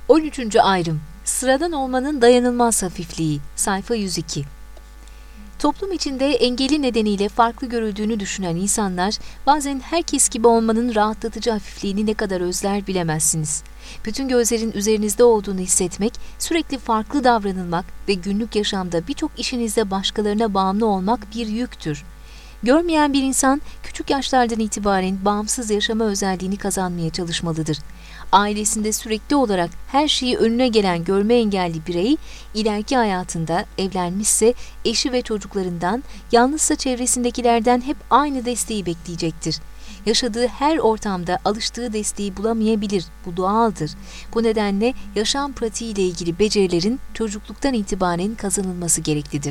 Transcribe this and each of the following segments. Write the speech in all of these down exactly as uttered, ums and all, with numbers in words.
on üçüncü ayrım. Sıradan olmanın dayanılmaz hafifliği. Sayfa yüz iki. Toplum içinde engeli nedeniyle farklı görüldüğünü düşünen insanlar, bazen herkes gibi olmanın rahatlatıcı hafifliğini ne kadar özler bilemezsiniz. Bütün gözlerin üzerinizde olduğunu hissetmek, sürekli farklı davranılmak ve günlük yaşamda birçok işinizde başkalarına bağımlı olmak bir yüktür. Görmeyen bir insan, küçük yaşlardan itibaren bağımsız yaşama özelliğini kazanmaya çalışmalıdır. Ailesinde sürekli olarak her şeyi önüne gelen görme engelli birey, ileriki hayatında evlenmişse eşi ve çocuklarından, yalnızsa çevresindekilerden hep aynı desteği bekleyecektir. Yaşadığı her ortamda alıştığı desteği bulamayabilir, bu doğaldır. Bu nedenle yaşam pratiğiyle ilgili becerilerin çocukluktan itibaren kazanılması gereklidir.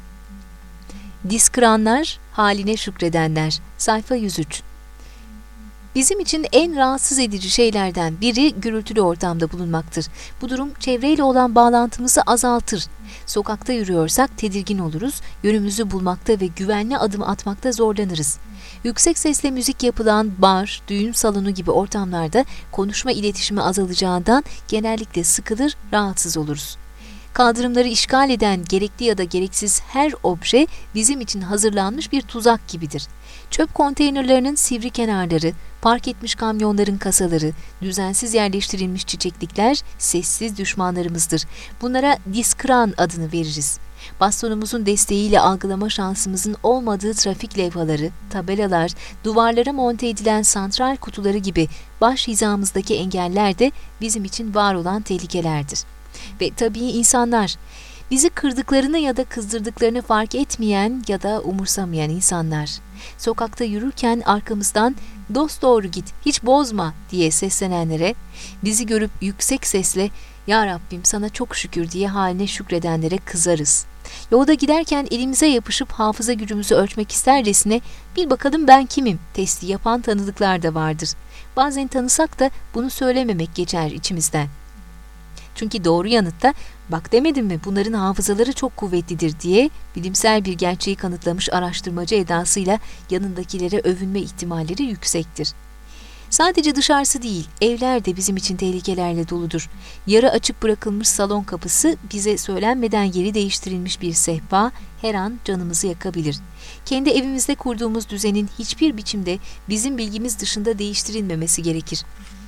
Diskıranlar, haline şükredenler. Sayfa yüz üç. Bizim için en rahatsız edici şeylerden biri gürültülü ortamda bulunmaktır. Bu durum çevreyle olan bağlantımızı azaltır. Sokakta yürüyorsak tedirgin oluruz, yönümüzü bulmakta ve güvenli adım atmakta zorlanırız. Yüksek sesle müzik yapılan bar, düğün salonu gibi ortamlarda konuşma iletişimi azalacağından genellikle sıkılır, rahatsız oluruz. Kaldırımları işgal eden gerekli ya da gereksiz her obje bizim için hazırlanmış bir tuzak gibidir. Çöp konteynerlarının sivri kenarları, park etmiş kamyonların kasaları, düzensiz yerleştirilmiş çiçeklikler sessiz düşmanlarımızdır. Bunlara diskıran adını veririz. Bastonumuzun desteğiyle algılama şansımızın olmadığı trafik levhaları, tabelalar, duvarlara monte edilen santral kutuları gibi baş hizamızdaki engeller de bizim için var olan tehlikelerdir. Ve tabii insanlar, bizi kırdıklarını ya da kızdırdıklarını fark etmeyen ya da umursamayan insanlar. Sokakta yürürken arkamızdan "Dosdoğru git, hiç bozma" diye seslenenlere, bizi görüp yüksek sesle "Ya Rabbim sana çok şükür" diye haline şükredenlere kızarız. Yolda giderken elimize yapışıp hafıza gücümüzü ölçmek istercesine "Bir bakalım ben kimim?" testi yapan tanıdıklar da vardır. Bazen tanısak da bunu söylememek geçer içimizden. Çünkü doğru yanıtta "Bak demedim mi, bunların hafızaları çok kuvvetlidir" diye bilimsel bir gerçeği kanıtlamış araştırmacı edasıyla yanındakilere övünme ihtimalleri yüksektir. Sadece dışarısı değil, evler de bizim için tehlikelerle doludur. Yarı açık bırakılmış salon kapısı, bize söylenmeden yeri değiştirilmiş bir sehpa her an canımızı yakabilir. Kendi evimizde kurduğumuz düzenin hiçbir biçimde bizim bilgimiz dışında değiştirilmemesi gerekir.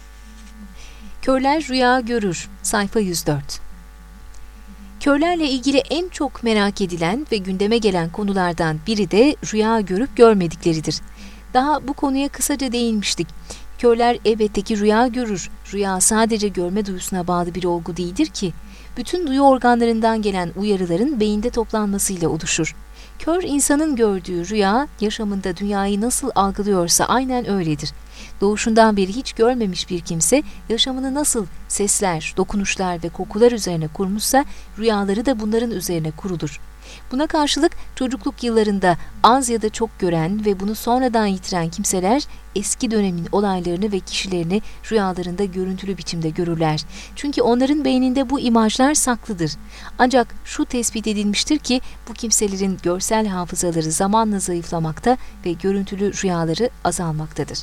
Körler rüya görür. Sayfa yüz dört. Körlerle ilgili en çok merak edilen ve gündeme gelen konulardan biri de rüya görüp görmedikleridir. Daha bu konuya kısaca değinmiştik. Körler elbette ki rüya görür. Rüya sadece görme duyusuna bağlı bir olgu değildir ki. Bütün duyu organlarından gelen uyarıların beyinde toplanmasıyla oluşur. Kör insanın gördüğü rüya, yaşamında dünyayı nasıl algılıyorsa aynen öyledir. Doğuşundan beri hiç görmemiş bir kimse, yaşamını nasıl sesler, dokunuşlar ve kokular üzerine kurmuşsa, rüyaları da bunların üzerine kurulur. Buna karşılık çocukluk yıllarında az ya da çok gören ve bunu sonradan yitiren kimseler, eski dönemin olaylarını ve kişilerini rüyalarında görüntülü biçimde görürler. Çünkü onların beyninde bu imajlar saklıdır. Ancak şu tespit edilmiştir ki, bu kimselerin görsel hafızaları zamanla zayıflamakta ve görüntülü rüyaları azalmaktadır.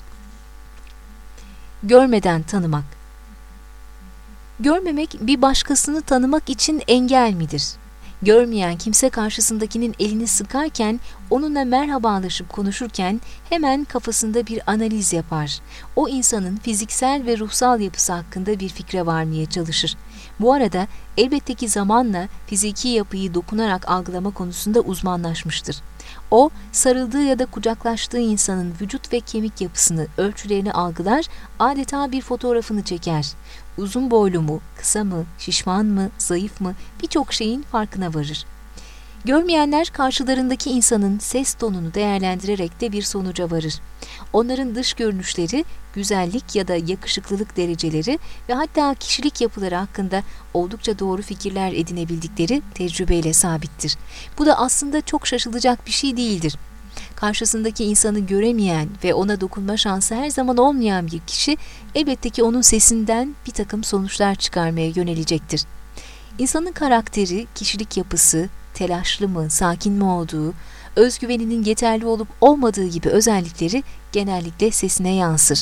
Görmeden tanımak. Görmemek bir başkasını tanımak için engel midir? Görmeyen kimse karşısındakinin elini sıkarken, onunla merhabalaşıp konuşurken hemen kafasında bir analiz yapar. O insanın fiziksel ve ruhsal yapısı hakkında bir fikre varmaya çalışır. Bu arada elbette ki zamanla fiziki yapıyı dokunarak algılama konusunda uzmanlaşmıştır. O, sarıldığı ya da kucaklaştığı insanın vücut ve kemik yapısını, ölçülerini algılar, adeta bir fotoğrafını çeker. Uzun boylu mu, kısa mı, şişman mı, zayıf mı, birçok şeyin farkına varır. Görmeyenler karşılarındaki insanın ses tonunu değerlendirerek de bir sonuca varır. Onların dış görünüşleri, güzellik ya da yakışıklılık dereceleri ve hatta kişilik yapıları hakkında oldukça doğru fikirler edinebildikleri tecrübeyle sabittir. Bu da aslında çok şaşılacak bir şey değildir. Karşısındaki insanı göremeyen ve ona dokunma şansı her zaman olmayan bir kişi, elbette ki onun sesinden bir takım sonuçlar çıkarmaya yönelecektir. İnsanın karakteri, kişilik yapısı, telaşlı mı, sakin mi olduğu, özgüveninin yeterli olup olmadığı gibi özellikleri genellikle sesine yansır.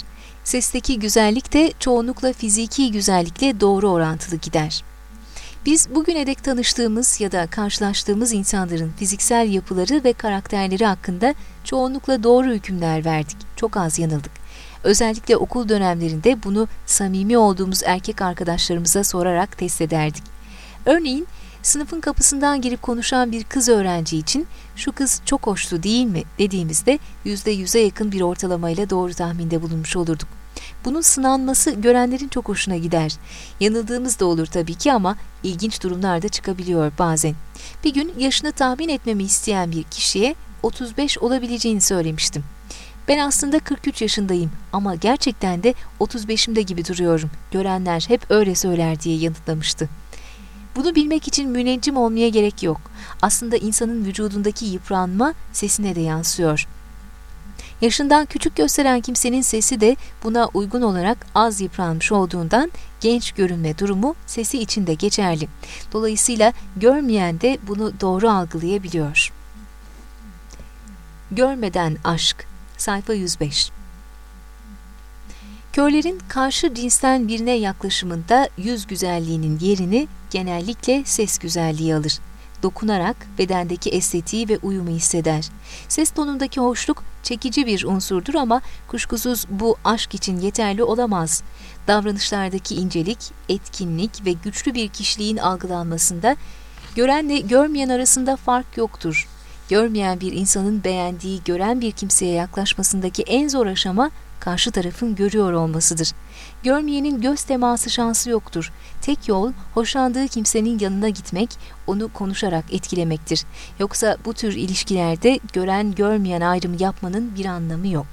Sesteki güzellik de çoğunlukla fiziki güzellikle doğru orantılı gider. Biz bugüne dek tanıştığımız ya da karşılaştığımız insanların fiziksel yapıları ve karakterleri hakkında çoğunlukla doğru hükümler verdik. Çok az yanıldık. Özellikle okul dönemlerinde bunu samimi olduğumuz erkek arkadaşlarımıza sorarak test ederdik. Örneğin, sınıfın kapısından girip konuşan bir kız öğrenci için "şu kız çok hoştu değil mi?" dediğimizde yüzde yüze yakın bir ortalamayla doğru tahminde bulunmuş olurduk. Bunun sınanması görenlerin çok hoşuna gider. Yanıldığımız da olur tabii ki ama ilginç durumlar da çıkabiliyor bazen. Bir gün yaşını tahmin etmemi isteyen bir kişiye otuz beş olabileceğini söylemiştim. "Ben aslında kırk üç yaşındayım ama gerçekten de otuz beşimde gibi duruyorum. Görenler hep öyle söyler" diye yanıtlamıştı. Bunu bilmek için müneccim olmaya gerek yok. Aslında insanın vücudundaki yıpranma sesine de yansıyor. Yaşından küçük gösteren kimsenin sesi de buna uygun olarak az yıpranmış olduğundan genç görünme durumu sesi için de geçerli. Dolayısıyla görmeyen de bunu doğru algılayabiliyor. Görmeden aşk. Sayfa yüz beş. Körlerin karşı cinsten birine yaklaşımında yüz güzelliğinin yerini genellikle ses güzelliği alır. Dokunarak bedendeki estetiği ve uyumu hisseder. Ses tonundaki hoşluk çekici bir unsurdur ama kuşkusuz bu aşk için yeterli olamaz. Davranışlardaki incelik, etkinlik ve güçlü bir kişiliğin algılanmasında görenle görmeyen arasında fark yoktur. Görmeyen bir insanın beğendiği gören bir kimseye yaklaşmasındaki en zor aşama karşı tarafın görüyor olmasıdır. Görmeyenin göz teması şansı yoktur. Tek yol hoşlandığı kimsenin yanına gitmek, onu konuşarak etkilemektir. Yoksa bu tür ilişkilerde gören görmeyen ayrımı yapmanın bir anlamı yok.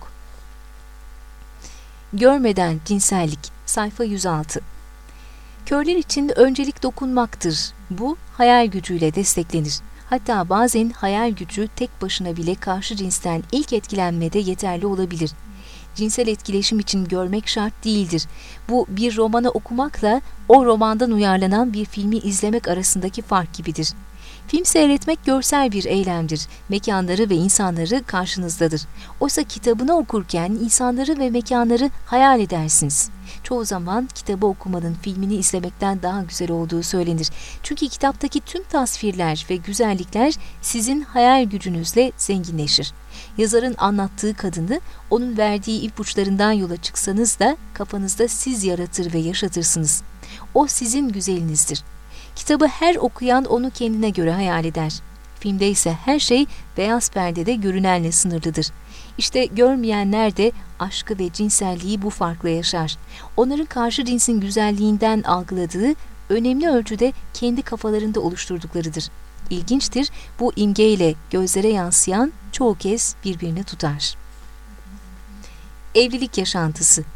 Görmeden cinsellik. Sayfa yüz altı. Körler için öncelik dokunmaktır. Bu hayal gücüyle desteklenir. Hatta bazen hayal gücü tek başına bile karşı cinsten ilk etkilenmede yeterli olabilir. Cinsel etkileşim için görmek şart değildir. Bu bir romanı okumakla o romandan uyarlanan bir filmi izlemek arasındaki fark gibidir. Film seyretmek görsel bir eylemdir. Mekanları ve insanları karşınızdadır. Oysa kitabını okurken insanları ve mekanları hayal edersiniz. Çoğu zaman kitabı okumanın filmini izlemekten daha güzel olduğu söylenir. Çünkü kitaptaki tüm tasvirler ve güzellikler sizin hayal gücünüzle zenginleşir. Yazarın anlattığı kadını onun verdiği ipuçlarından yola çıksanız da kafanızda siz yaratır ve yaşatırsınız. O sizin güzelinizdir. Kitabı her okuyan onu kendine göre hayal eder. Filmde ise her şey beyaz perdede görünenle sınırlıdır. İşte görmeyenler de aşkı ve cinselliği bu farkla yaşar. Onların karşı cinsin güzelliğinden algıladığı önemli ölçüde kendi kafalarında oluşturduklarıdır. İlginçtir, bu imgeyle gözlere yansıyan çoğu kez birbirini tutar. Evlilik yaşantısı.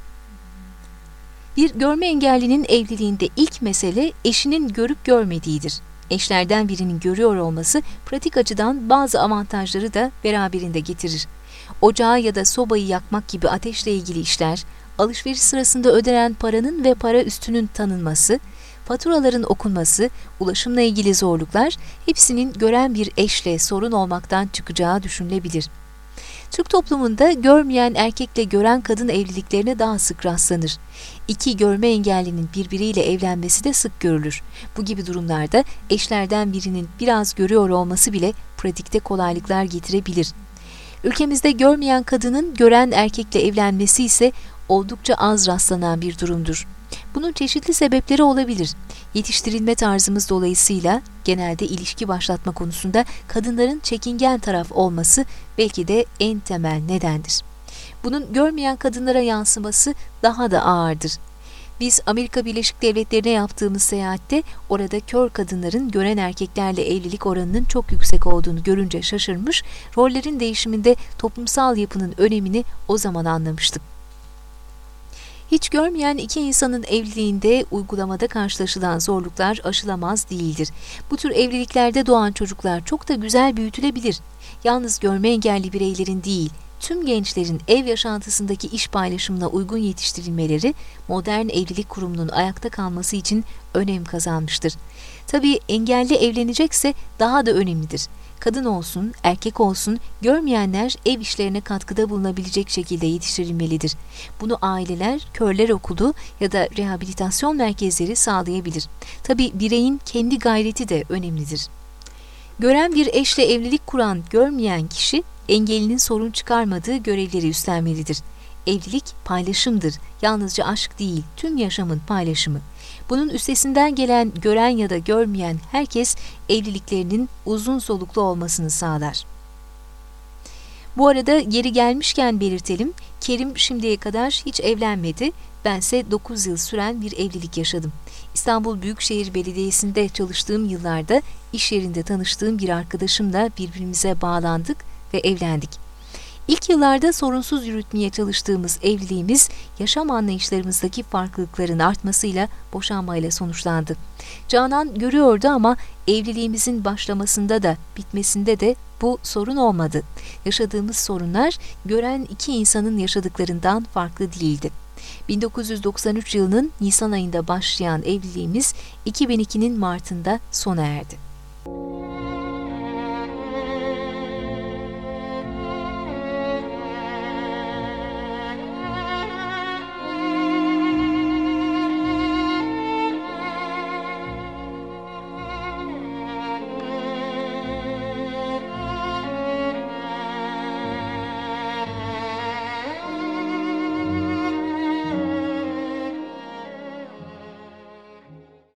Bir görme engellinin evliliğinde ilk mesele eşinin görüp görmediğidir. Eşlerden birinin görüyor olması pratik açıdan bazı avantajları da beraberinde getirir. Ocağı ya da sobayı yakmak gibi ateşle ilgili işler, alışveriş sırasında ödenen paranın ve para üstünün tanınması, faturaların okunması, ulaşımla ilgili zorluklar hepsinin gören bir eşle sorun olmaktan çıkacağı düşünülebilir. Türk toplumunda görmeyen erkekle gören kadın evliliklerine daha sık rastlanır. İki görme engellinin birbiriyle evlenmesi de sık görülür. Bu gibi durumlarda eşlerden birinin biraz görüyor olması bile pratikte kolaylıklar getirebilir. Ülkemizde görmeyen kadının gören erkekle evlenmesi ise oldukça az rastlanan bir durumdur. Bunun çeşitli sebepleri olabilir. Yetiştirilme tarzımız dolayısıyla genelde ilişki başlatma konusunda kadınların çekingen taraf olması belki de en temel nedendir. Bunun görmeyen kadınlara yansıması daha da ağırdır. Biz Amerika Birleşik Devletleri'ne yaptığımız seyahatte orada kör kadınların gören erkeklerle evlilik oranının çok yüksek olduğunu görünce şaşırmış, rollerin değişiminde toplumsal yapının önemini o zaman anlamıştık. Hiç görmeyen iki insanın evliliğinde uygulamada karşılaşılan zorluklar aşılamaz değildir. Bu tür evliliklerde doğan çocuklar çok da güzel büyütülebilir. Yalnız görme engelli bireylerin değil, tüm gençlerin ev yaşantısındaki iş paylaşımına uygun yetiştirilmeleri modern evlilik kurumunun ayakta kalması için önem kazanmıştır. Tabii engelli evlenecekse daha da önemlidir. Kadın olsun, erkek olsun, görmeyenler ev işlerine katkıda bulunabilecek şekilde yetiştirilmelidir. Bunu aileler, körler okulu ya da rehabilitasyon merkezleri sağlayabilir. Tabii bireyin kendi gayreti de önemlidir. Gören bir eşle evlilik kuran görmeyen kişi, engelinin sorun çıkarmadığı görevleri üstlenmelidir. Evlilik paylaşımdır, yalnızca aşk değil, tüm yaşamın paylaşımı. Bunun üstesinden gelen gören ya da görmeyen herkes evliliklerinin uzun soluklu olmasını sağlar. Bu arada yeri gelmişken belirtelim, Kerim şimdiye kadar hiç evlenmedi, bense dokuz yıl süren bir evlilik yaşadım. İstanbul Büyükşehir Belediyesi'nde çalıştığım yıllarda iş yerinde tanıştığım bir arkadaşımla birbirimize bağlandık ve evlendik. İlk yıllarda sorunsuz yürütmeye çalıştığımız evliliğimiz, yaşam anlayışlarımızdaki farklılıkların artmasıyla boşanmayla sonuçlandı. Canan görüyordu ama evliliğimizin başlamasında da bitmesinde de bu sorun olmadı. Yaşadığımız sorunlar gören iki insanın yaşadıklarından farklı değildi. bin dokuz yüz doksan üç yılının Nisan ayında başlayan evliliğimiz iki bin ikinin Mart'ında sona erdi.